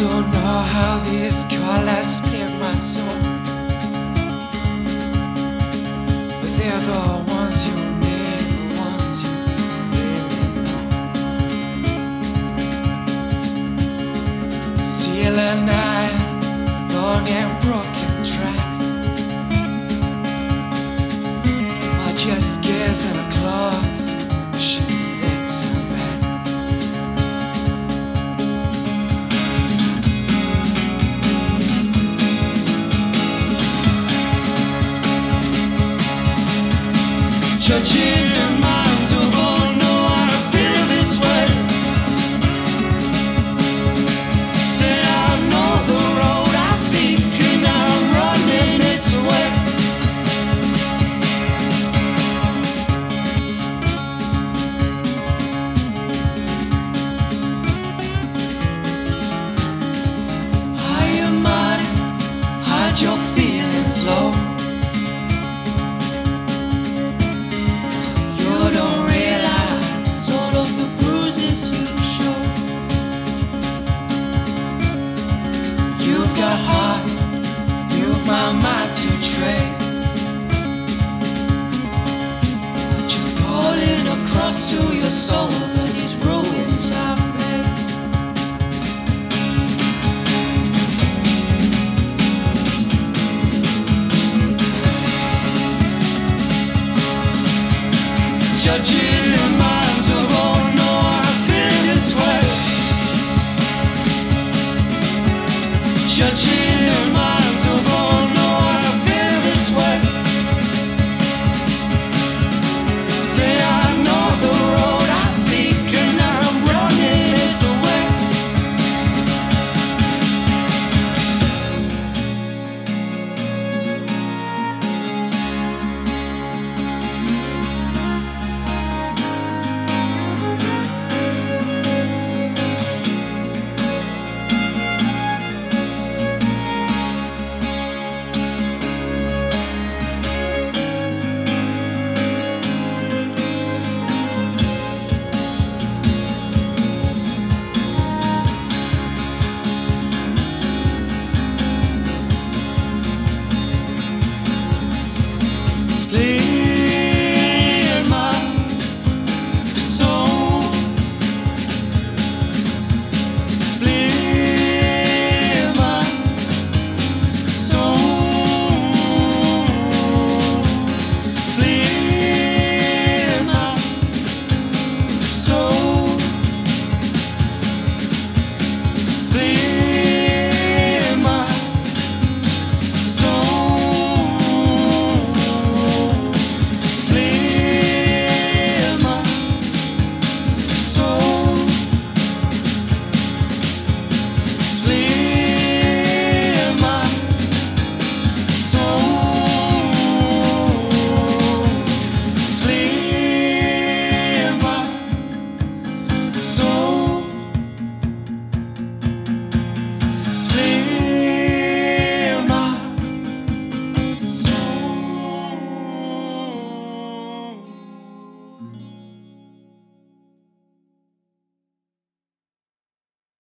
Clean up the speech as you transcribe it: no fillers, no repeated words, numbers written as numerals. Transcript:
don't know how these colors split my soul, but they're the ones you need, the ones you really know. Still at night, long and broken tracks, or just gears and clocks. Judging their minds of all know how to feel this way. Said I know the road I seek and I'm running its way. Hide your mind, hide your feelings low. Don't realize all of the bruises you show. You've got heart, you've my mind to trade. Just calling across to your soul over these ruins I've made. Judging